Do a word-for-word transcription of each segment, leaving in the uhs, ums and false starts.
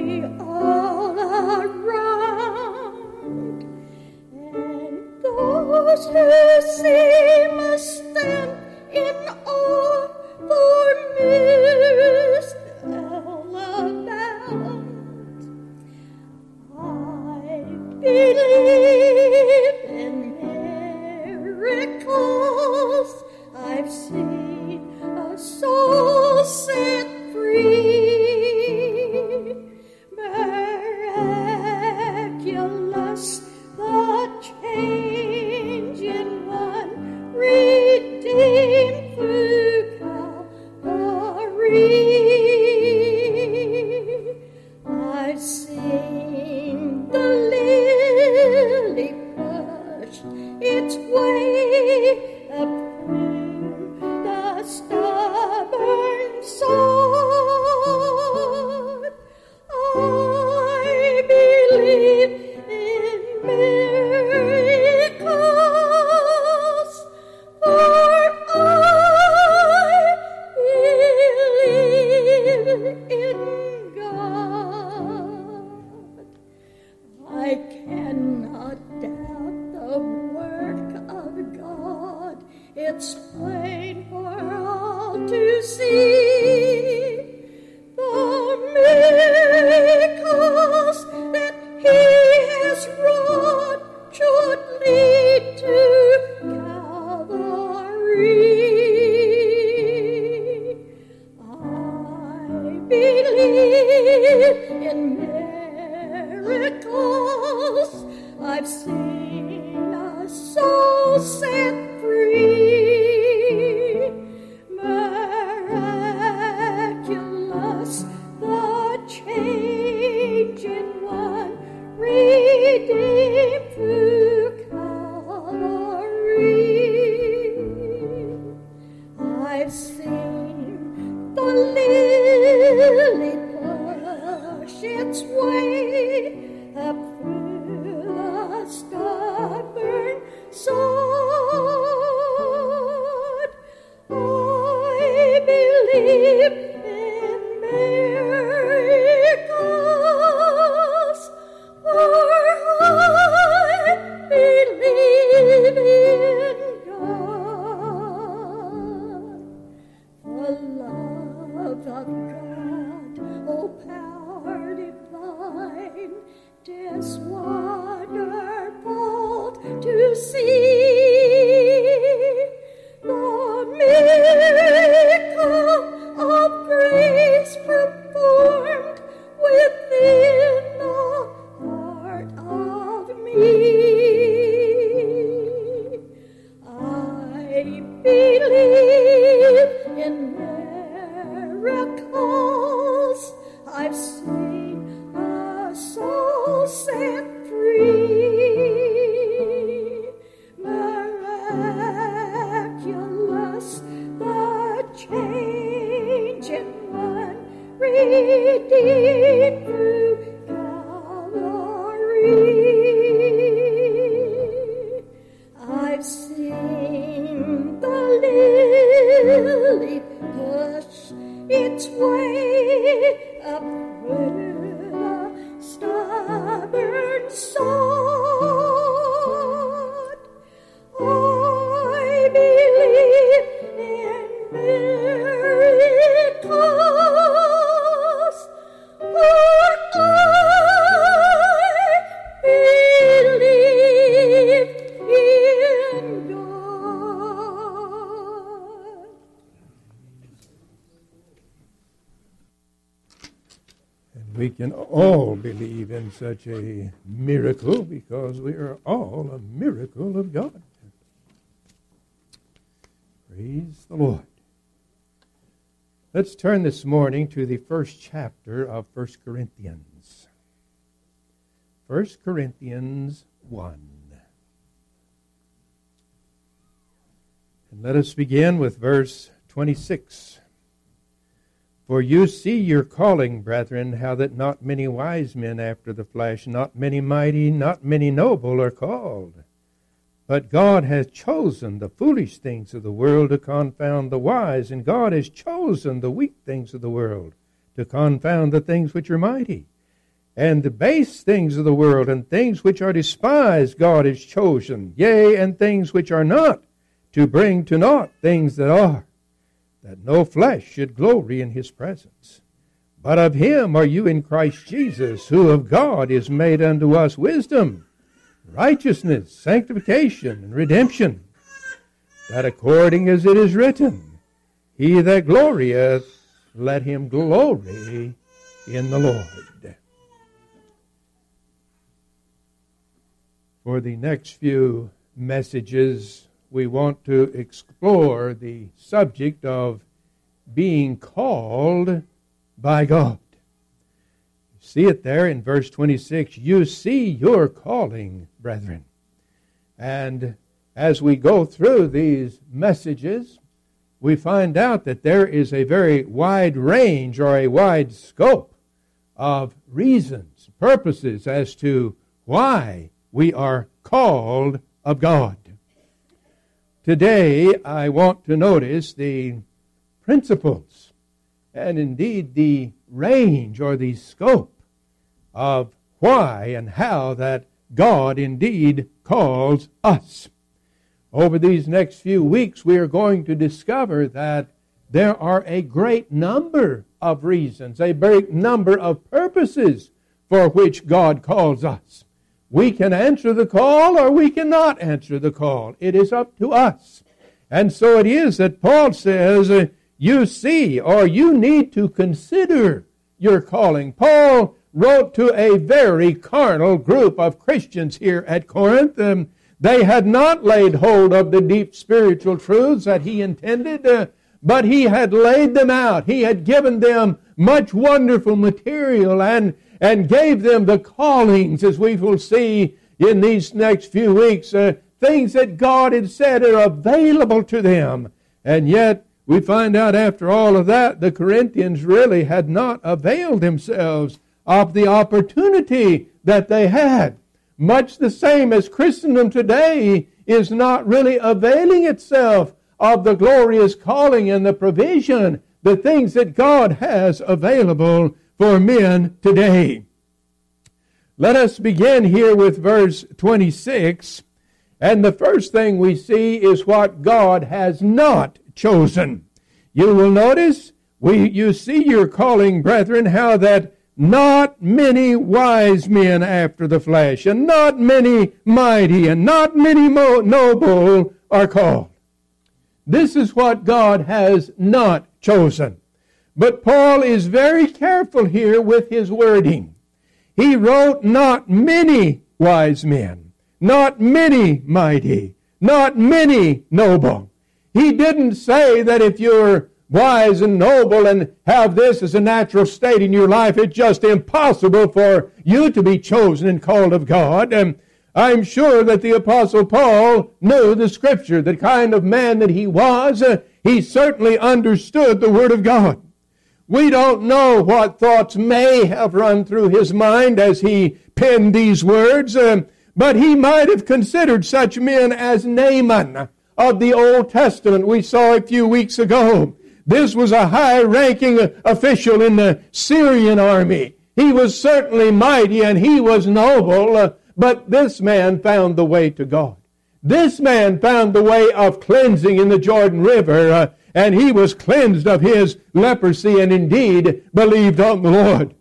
me all around, and those who see must stand in awe, for miracles abound. I believe in miracles. I've seen a soul set free. Miraculous, the change in one redeemed through Calvary. I've seen the lily push its way up through the stubborn sod. I believe in miracles, for I believe in God. I cannot doubt the work of God. It's plain for all to see. The miracles that He has wrought should lead to Calvary. I believe in miracles. I've seen a soul set free. Miraculous, the change in one redeemed through Calvary. I've seen the lily push its way up through the stubborn sod. I believe in miracles, for I believe in God. The love of God, oh power divine, 'tis wonderful to see. The miracle of grace performed within the heart of me. I believe in miracles. I've seen a soul set free. Miraculous, the change in one redeemed through Calvary. I've seen the lily push its way up through the stubborn sod. I believe in miracles, for I believe in God. And we can all believe in such a miracle because we are all a miracle of God. Praise the Lord. Let's turn this morning to the first chapter of First Corinthians. First Corinthians one. And let us begin with verse twenty-six. For you see your calling, brethren, how that not many wise men after the flesh, not many mighty, not many noble are called. But God has chosen the foolish things of the world to confound the wise, and God has chosen the weak things of the world to confound the things which are mighty, and the base things of the world, and things which are despised God has chosen, yea, and things which are not, to bring to naught things that are, that no flesh should glory in his presence. But of him are you in Christ Jesus, who of God is made unto us wisdom, righteousness, sanctification, and redemption, that according as it is written, he that glorieth, let him glory in the Lord. For the next few messages, we want to explore the subject of being called by God. You see it there in verse twenty-six. You see your calling, brethren. And as we go through these messages, we find out that there is a very wide range or a wide scope of reasons, purposes as to why we are called of God. Today, I want to notice the principles and indeed the range or the scope of why and how that God indeed calls us. Over these next few weeks, we are going to discover that there are a great number of reasons, a great number of purposes for which God calls us. We can answer the call or we cannot answer the call. It is up to us. And so it is that Paul says, uh, you see, or you need to consider your calling. Paul wrote to a very carnal group of Christians here at Corinth. Um, they had not laid hold of the deep spiritual truths that he intended, uh, but he had laid them out. He had given them much wonderful material and and gave them the callings, as we will see in these next few weeks, uh, things that God had said are available to them. And yet, we find out after all of that, the Corinthians really had not availed themselves of the opportunity that they had. Much the same as Christendom today is not really availing itself of the glorious calling and the provision, the things that God has available for men today. Let us begin here with verse twenty-six. And the first thing we see is what God has not chosen. You will notice, we, you see your calling, brethren, how that not many wise men after the flesh, and not many mighty, and not many mo- noble are called. This is what God has not chosen. But Paul is very careful here with his wording. He wrote not many wise men, not many mighty, not many noble. He didn't say that if you're wise and noble and have this as a natural state in your life, it's just impossible for you to be chosen and called of God. And I'm sure that the Apostle Paul knew the Scripture, the kind of man that he was. Uh, he certainly understood the Word of God. We don't know what thoughts may have run through his mind as he penned these words, uh, but he might have considered such men as Naaman of the Old Testament we saw a few weeks ago. This was a high-ranking official in the Syrian army. He was certainly mighty and he was noble, uh, but this man found the way to God. This man found the way of cleansing in the Jordan River, uh, and he was cleansed of his leprosy and indeed believed on the Lord.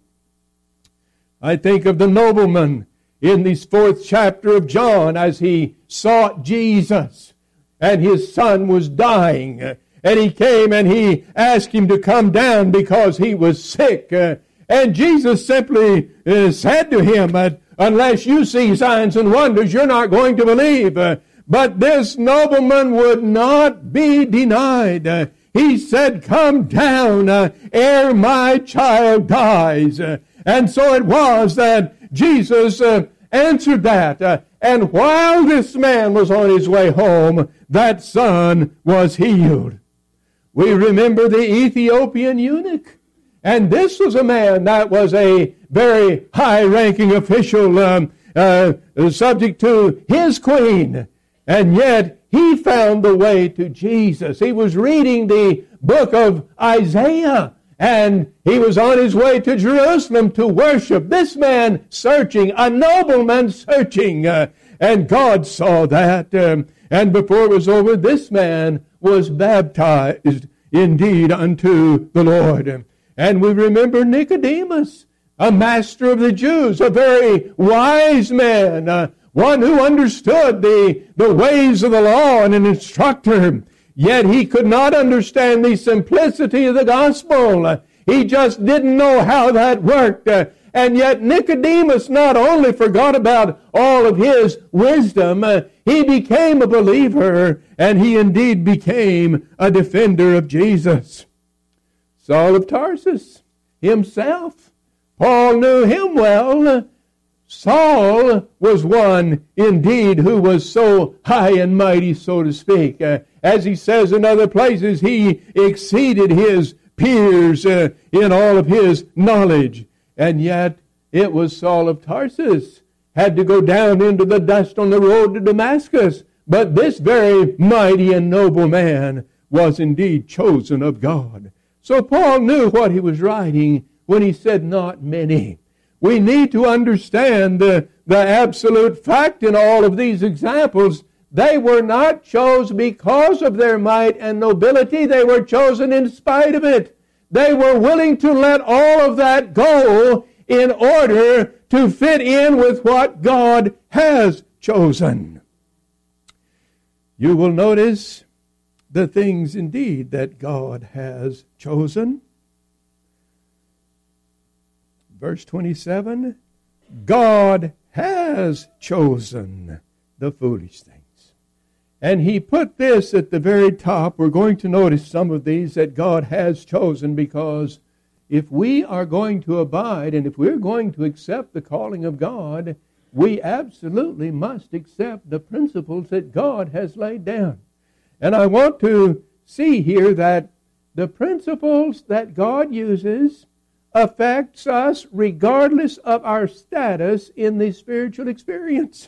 I think of the nobleman in this fourth chapter of John as he sought Jesus and his son was dying. And he came and he asked him to come down because he was sick. Uh, and Jesus simply uh, said to him, uh, unless you see signs and wonders, you're not going to believe. Uh, but this nobleman would not be denied. Uh, he said, come down uh, ere my child dies. Uh, and so it was that Jesus uh, answered that. Uh, and while this man was on his way home, that son was healed. We remember the Ethiopian eunuch. And this was a man that was a very high-ranking official um, uh, subject to his queen. And yet he found the way to Jesus. He was reading the book of Isaiah. and he was on his way to Jerusalem to worship. This man searching, a nobleman searching, uh, and God saw that. Um, and before it was over, this man was baptized indeed unto the Lord. And we remember Nicodemus, a master of the Jews, a very wise man, uh, one who understood the, the ways of the law and an instructor. Yet he could not understand the simplicity of the gospel. Uh, he just didn't know how that worked. Uh, and yet Nicodemus not only forgot about all of his wisdom, uh, he became a believer, and he indeed became a defender of Jesus. Saul of Tarsus himself, Paul knew him well. Saul was one indeed who was so high and mighty, so to speak. Uh, as he says in other places, he exceeded his peers uh, in all of his knowledge. And yet it was Saul of Tarsus had to go down into the dust on the road to Damascus. But this very mighty and noble man was indeed chosen of God. So Paul knew what he was writing when he said not many. We need to understand the, the absolute fact in all of these examples. They were not chosen because of their might and nobility. They were chosen in spite of it. They were willing to let all of that go in order to fit in with what God has chosen. You will notice the things indeed that God has chosen. Verse twenty-seven, God has chosen the foolish things. And he put this at the very top. We're going to notice some of these that God has chosen, because if we are going to abide and if we're going to accept the calling of God, we absolutely must accept the principles that God has laid down. And I want to see here that the principles that God uses affects us regardless of our status in the spiritual experience.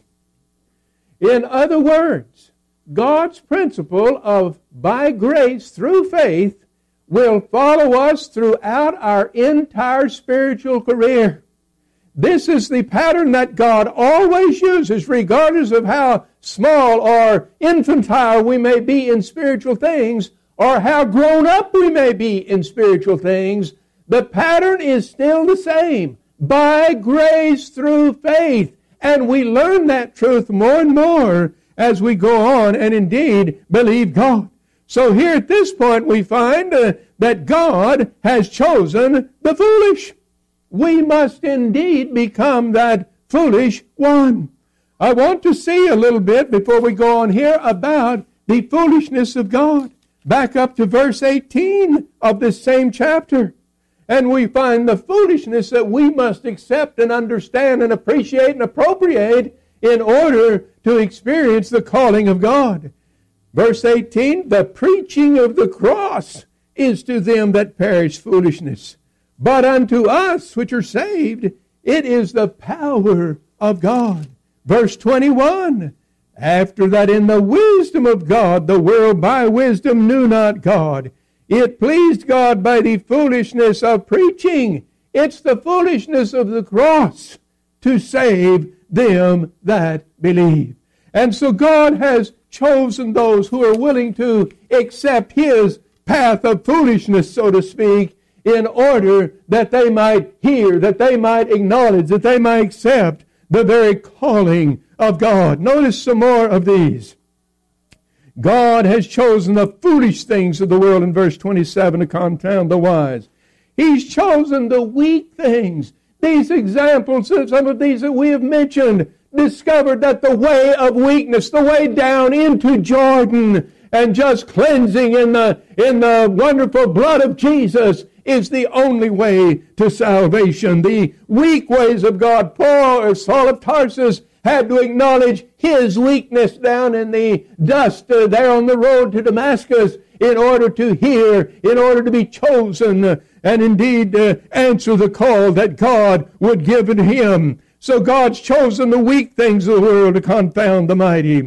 In other words, God's principle of by grace through faith will follow us throughout our entire spiritual career. This is the pattern that God always uses, regardless of how small or infantile we may be in spiritual things, or how grown up we may be in spiritual things. The pattern is still the same, by grace through faith. And we learn that truth more and more as we go on and indeed believe God. So here at this point we find uh, that God has chosen the foolish. We must indeed become that foolish one. I want to see a little bit before we go on here about the foolishness of God. Back up to verse eighteen of this same chapter. And we find the foolishness that we must accept and understand and appreciate and appropriate in order to experience the calling of God. Verse eighteen, the preaching of the cross is to them that perish foolishness. But unto us which are saved, it is the power of God. Verse twenty-one, after that in the wisdom of God, the world by wisdom knew not God. It pleased God by the foolishness of preaching. It's the foolishness of the cross to save them that believe. And so God has chosen those who are willing to accept His path of foolishness, so to speak, in order that they might hear, that they might acknowledge, that they might accept the very calling of God. Notice some more of these. God has chosen the foolish things of the world in verse twenty-seven to confound the wise. He's chosen the weak things. These examples, some of these that we have mentioned, discovered that the way of weakness, the way down into Jordan and just cleansing in the, in the wonderful blood of Jesus is the only way to salvation. The weak ways of God. Paul or Saul of Tarsus had to acknowledge his weakness down in the dust uh, there on the road to Damascus in order to hear, in order to be chosen, uh, and indeed uh, answer the call that God would give to him. So God's chosen the weak things of the world to confound the mighty.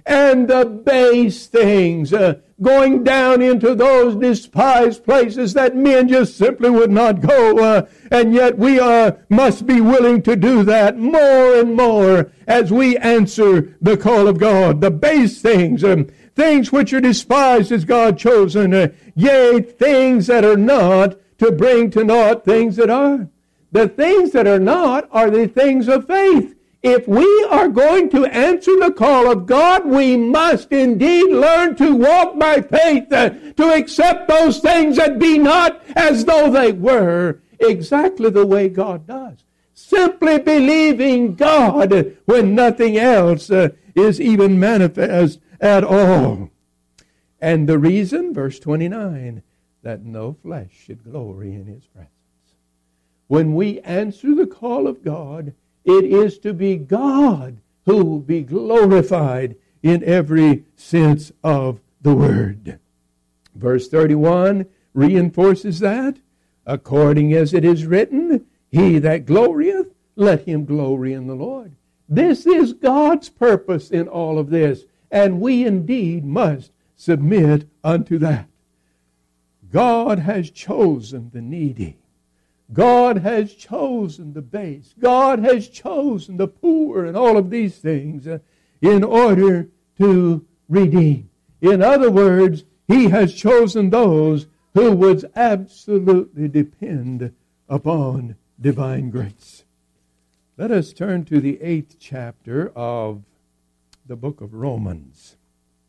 and the base things, uh, going down into those despised places that men just simply would not go. Uh, and yet we uh, must be willing to do that more and more as we answer the call of God. The base things, um, things which are despised as God chosen, uh, yea, things that are not, to bring to naught things that are. The things that are not are the things of faith. If we are going to answer the call of God, we must indeed learn to walk by faith, uh, to accept those things that be not as though they were, exactly the way God does. Simply believing God when nothing else uh, is even manifest at all. And the reason, verse twenty-nine, that no flesh should glory in his presence. When we answer the call of God, it is to be God who will be glorified in every sense of the word. Verse thirty-one reinforces that. According as it is written, he that glorieth, let him glory in the Lord. This is God's purpose in all of this, and we indeed must submit unto that. God has chosen the needy. God has chosen the base. God has chosen the poor and all of these things uh, in order to redeem. In other words, he has chosen those who would absolutely depend upon divine grace. Let us turn to the eighth chapter of the book of Romans.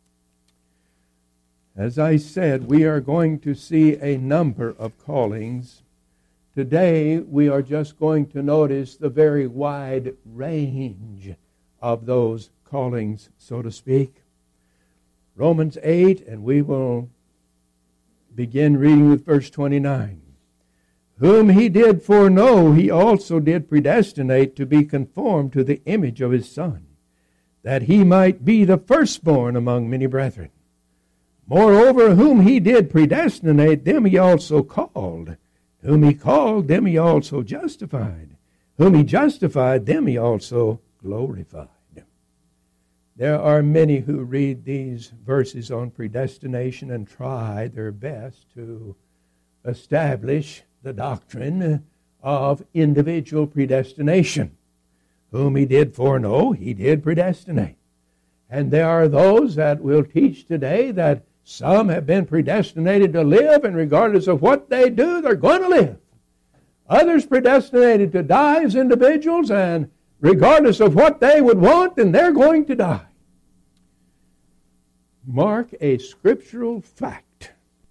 As I said, we are going to see a number of callings. Today, we are just going to notice the very wide range of those callings, so to speak. Romans eight, and we will begin reading with verse twenty-nine. Whom he did foreknow, he also did predestinate to be conformed to the image of his Son, that he might be the firstborn among many brethren. Moreover, whom he did predestinate, them he also called. Whom he called, them he also justified. Whom he justified, them he also glorified. There are many who read these verses on predestination and try their best to establish the doctrine of individual predestination. Whom he did foreknow, he did predestinate. And there are those that will teach today that some have been predestinated to live, and regardless of what they do, they're going to live. Others predestinated to die as individuals, and regardless of what they would want, then they're going to die. Mark a scriptural fact.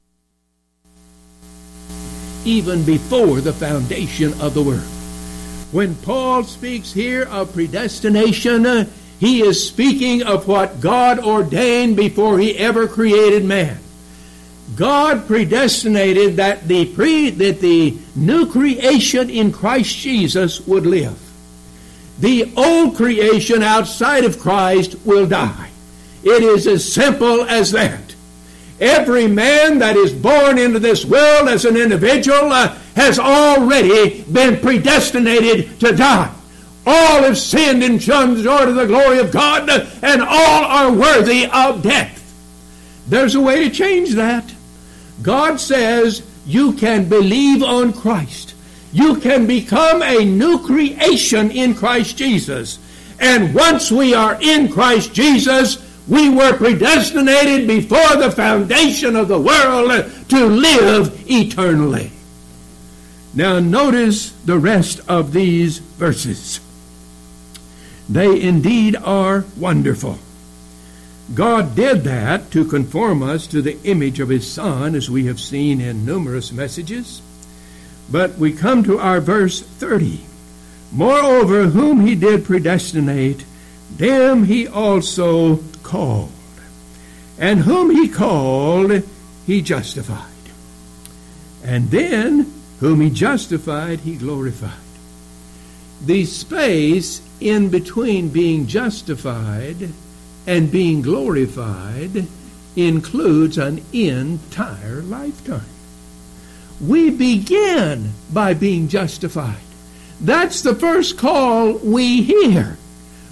Even before the foundation of the world. When Paul speaks here of predestination, uh, he is speaking of what God ordained before he ever created man. God predestinated that the pre, that the new creation in Christ Jesus would live. The old creation outside of Christ will die. It is as simple as that. Every man that is born into this world as an individual uh, has already been predestinated to die. All have sinned and shunned short of the glory of God, and all are worthy of death. There's a way to change that. God says you can believe on Christ. You can become a new creation in Christ Jesus. And once we are in Christ Jesus, we were predestinated before the foundation of the world to live eternally. Now notice the rest of these verses. They indeed are wonderful. God did that to conform us to the image of his Son, as we have seen in numerous messages. But we come to our verse thirty. Moreover, whom he did predestinate, them he also called. And whom he called, he justified. And then, whom he justified, he glorified. The space in between being justified and being glorified includes an entire lifetime. We begin by being justified. That's the first call we hear.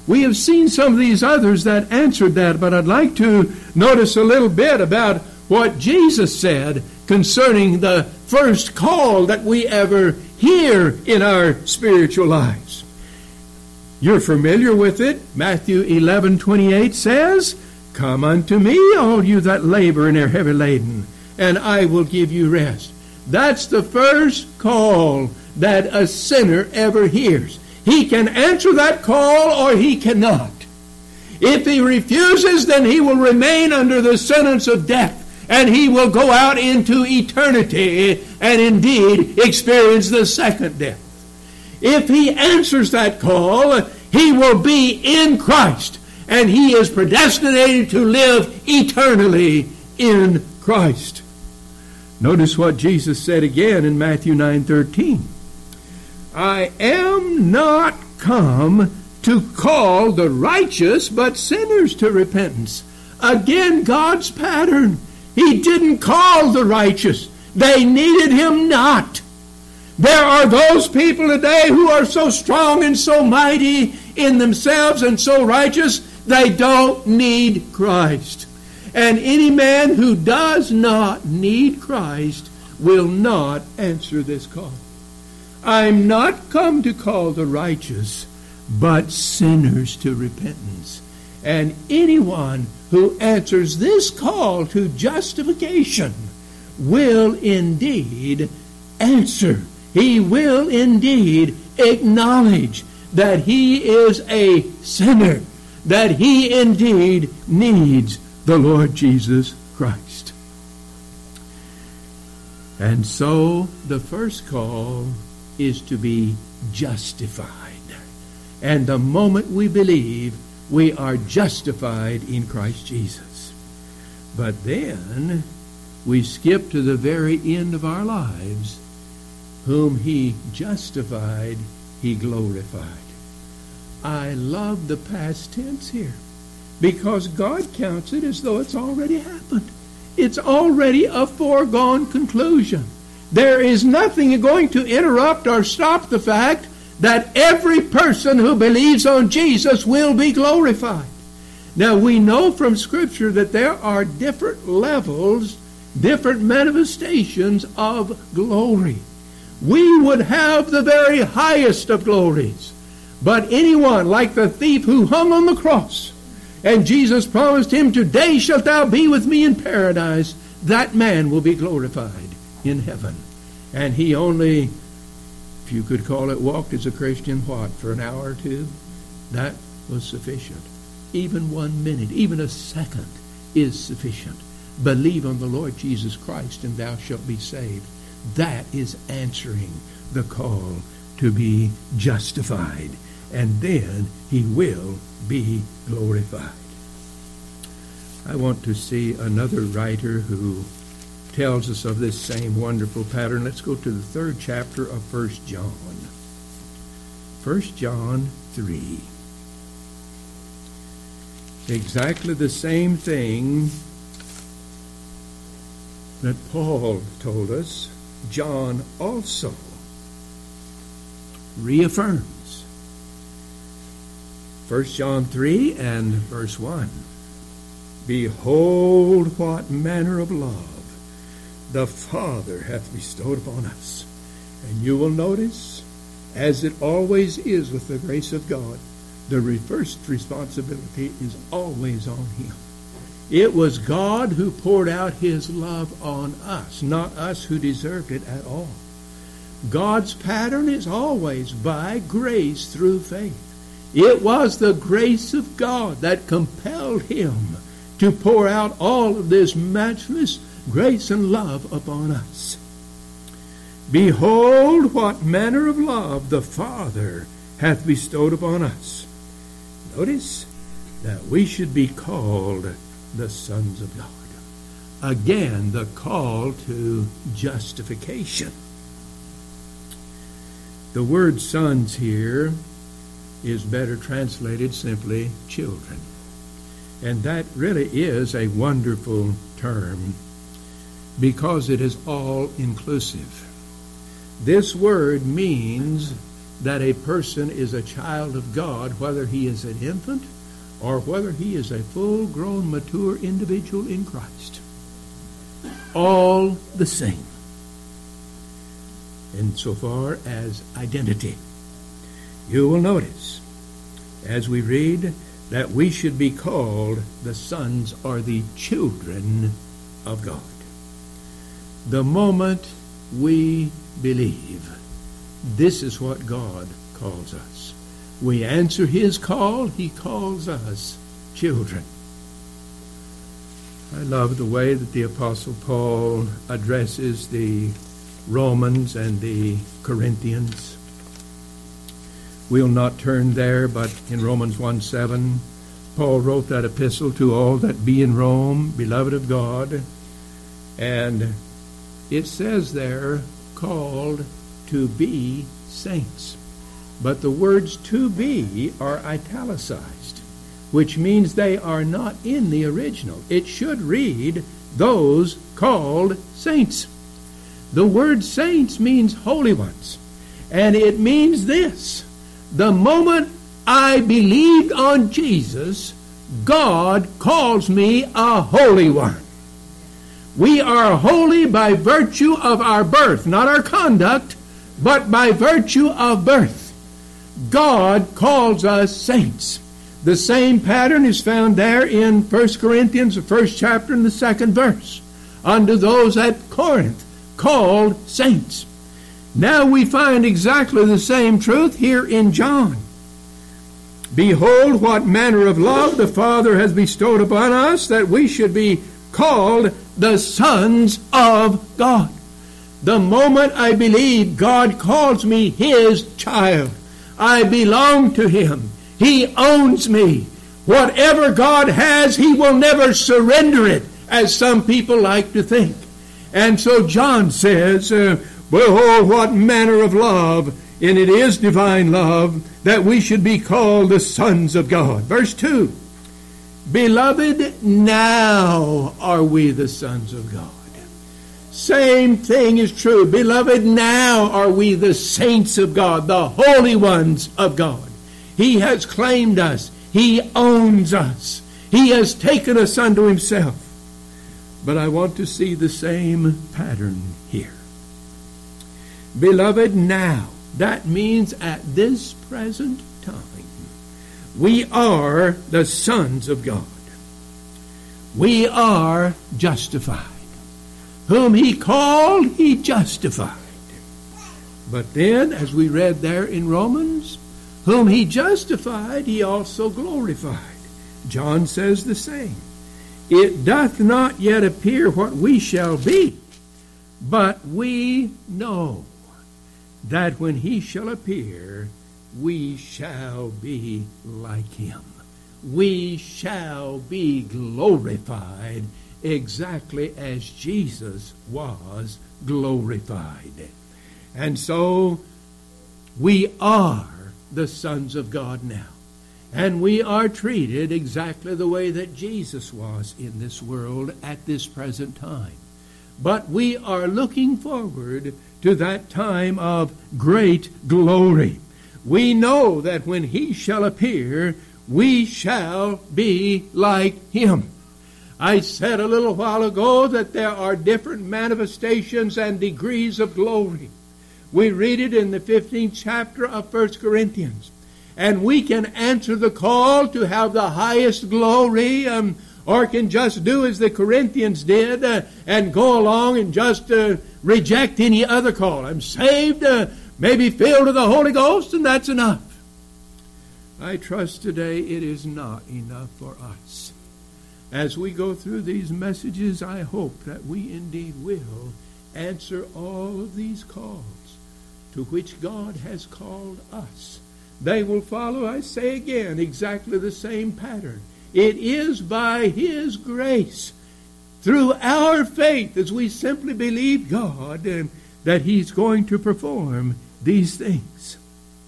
We have seen some of these others that answered that, but I'd like to notice a little bit about what Jesus said concerning the first call that we ever hear in our spiritual lives. You're familiar with it. Matthew eleven twenty-eight says, "Come unto me, all you that labor and are heavy laden, and I will give you rest." That's the first call that a sinner ever hears. He can answer that call or he cannot. If he refuses, then he will remain under the sentence of death, and he will go out into eternity and indeed experience the second death. If he answers that call, he will be in Christ, and he is predestinated to live eternally in Christ. Notice what Jesus said again in Matthew nine thirteen. "I am not come to call the righteous, but sinners to repentance." Again, God's pattern. He didn't call the righteous. They needed him not. There are those people today who are so strong and so mighty in themselves and so righteous, they don't need Christ. And any man who does not need Christ will not answer this call. I'm not come to call the righteous, but sinners to repentance. And anyone who answers this call to justification will indeed answer. He will indeed acknowledge that he is a sinner, that he indeed needs the Lord Jesus Christ. And so the first call is to be justified. And the moment we believe, we are justified in Christ Jesus. But then we skip to the very end of our lives. Whom he justified, he glorified. I love the past tense here, because God counts it as though it's already happened. It's already a foregone conclusion. There is nothing going to interrupt or stop the fact that every person who believes on Jesus will be glorified. Now, we know from Scripture that there are different levels, different manifestations of glory. We would have the very highest of glories. But anyone, like the thief who hung on the cross, and Jesus promised him, "Today shalt thou be with me in paradise," that man will be glorified in heaven. And he only, if you could call it, walked as a Christian, what, for an hour or two? That was sufficient. Even one minute, even a second is sufficient. Believe on the Lord Jesus Christ, and thou shalt be saved. That is answering the call to be justified. And then he will be glorified. I want to see another writer who tells us of this same wonderful pattern. Let's go to the third chapter of First John. First John three. Exactly the same thing that Paul told us, John also reaffirms. First John three and verse one. "Behold, what manner of love the Father hath bestowed upon us." And you will notice, as it always is with the grace of God, the first responsibility is always on him. It was God who poured out his love on us, not us who deserved it at all. God's pattern is always by grace through faith. It was the grace of God that compelled him to pour out all of this matchless grace and love upon us. "Behold, what manner of love the Father hath bestowed upon us." Notice that we should be called the sons of God. Again, the call to justification. The word sons here is better translated simply children. And that really is a wonderful term because it is all inclusive. This word means that a person is a child of God, whether he is an infant or whether he is a full-grown, mature individual in Christ. All the same, insofar as identity. You will notice, as we read, that we should be called the sons or the children of God. The moment we believe, this is what God calls us. We answer his call, he calls us children. I love the way that the Apostle Paul addresses the Romans and the Corinthians. We'll not turn there, but in Romans one seven, Paul wrote that epistle to all that be in Rome, beloved of God. And it says there, called to be saints. But the words to be are italicized, which means they are not in the original. It should read, those called saints. The word saints means holy ones. And it means this: the moment I believed on Jesus, God calls me a holy one. We are holy by virtue of our birth, not our conduct, but by virtue of birth. God calls us saints. The same pattern is found there in First Corinthians, the first chapter and the second verse. Unto those at Corinth called saints. Now we find exactly the same truth here in John. Behold, what manner of love the Father has bestowed upon us, that we should be called the sons of God. The moment I believe, God calls me his child. I belong to him. He owns me. Whatever God has, he will never surrender it, as some people like to think. And so John says, uh, behold, what manner of love, and it is divine love, that we should be called the sons of God. Verse two, beloved, now are we the sons of God. Same thing is true. Beloved, now are we the saints of God, the holy ones of God. He has claimed us. He owns us. He has taken us unto himself. But I want to see the same pattern here. Beloved, now. That means at this present time, we are the sons of God. We are justified. Whom he called, he justified. But then, as we read there in Romans, whom he justified, he also glorified. John says the same. It doth not yet appear what we shall be, but we know that when he shall appear, we shall be like him. We shall be glorified exactly as Jesus was glorified. And so we are the sons of God now. And we are treated exactly the way that Jesus was in this world at this present time. But we are looking forward to that time of great glory. We know that when he shall appear, we shall be like him. I said a little while ago that there are different manifestations and degrees of glory. We read it in the fifteenth chapter of First Corinthians. And we can answer the call to have the highest glory, um, or can just do as the Corinthians did uh, and go along and just uh, reject any other call. I'm saved, uh, maybe filled with the Holy Ghost, and that's enough. I trust today it is not enough for us. As we go through these messages, I hope that we indeed will answer all of these calls to which God has called us. They will follow, I say again, exactly the same pattern. It is by his grace, through our faith, as we simply believe God, uh, that he's going to perform these things.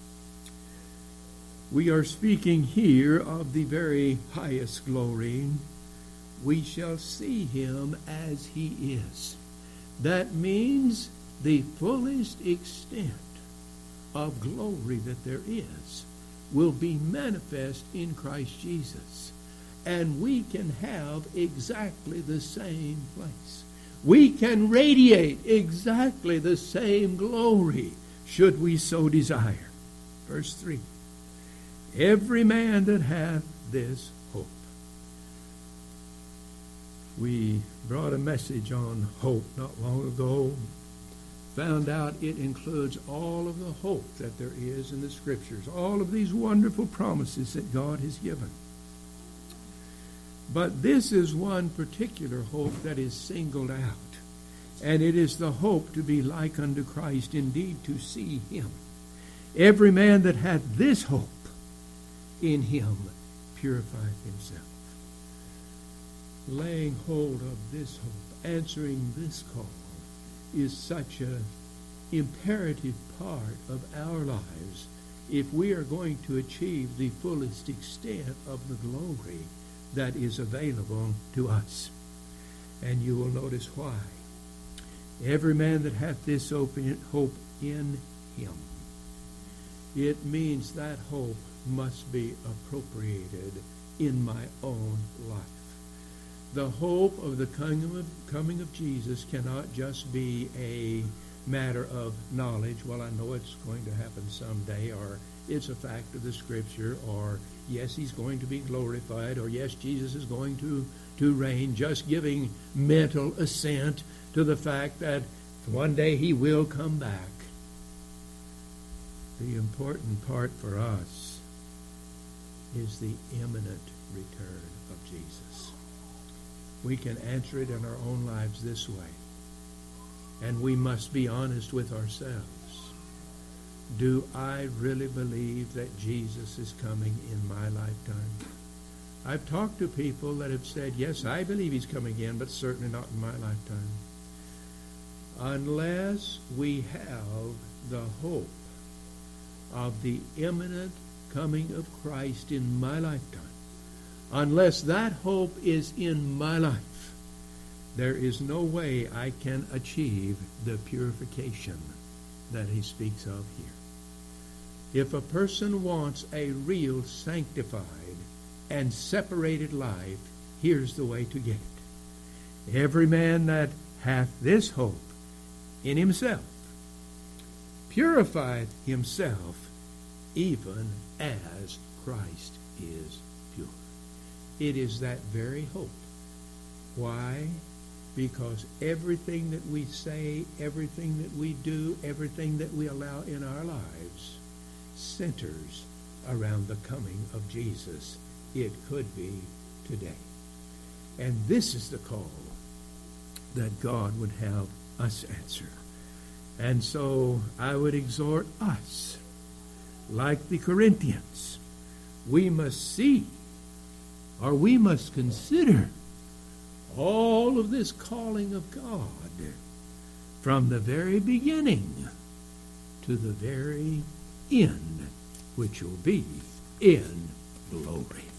We are speaking here of the very highest glory. We shall see him as he is. That means the fullest extent of glory that there is will be manifest in Christ Jesus. And we can have exactly the same place. We can radiate exactly the same glory, should we so desire. Verse three. Every man that hath this hope. We brought a message on hope not long ago. Found out it includes all of the hope that there is in the Scriptures. All of these wonderful promises that God has given. But this is one particular hope that is singled out. And it is the hope to be like unto Christ, indeed to see him. Every man that hath this hope in him purifieth himself. Laying hold of this hope, answering this call, is such an imperative part of our lives if we are going to achieve the fullest extent of the glory that is available to us. And you will notice why. Every man that hath this hope in him. It means that hope must be appropriated in my own life. The hope of the coming of, coming of Jesus cannot just be a matter of knowledge. Well, I know it's going to happen someday, or it's a fact of the Scripture, or yes, he's going to be glorified, or yes, Jesus is going to, to reign, just giving mental assent to the fact that one day he will come back. The important part for us is the imminent return of Jesus. We can answer it in our own lives this way. And we must be honest with ourselves. Do I really believe that Jesus is coming in my lifetime? I've talked to people that have said, yes, I believe he's coming again, but certainly not in my lifetime. Unless we have the hope of the imminent coming of Christ in my lifetime, unless that hope is in my life, there is no way I can achieve the purification that he speaks of here. If a person wants a real sanctified and separated life, here's the way to get it. Every man that hath this hope in himself purifieth himself, even as Christ is pure. It is that very hope. Why? Because everything that we say, everything that we do, everything that we allow in our lives centers around the coming of Jesus. It could be today. And this is the call that God would have us answer. And so I would exhort us, like the Corinthians, we must see, or we must consider all of this calling of God from the very beginning to the very end, which will be in glory.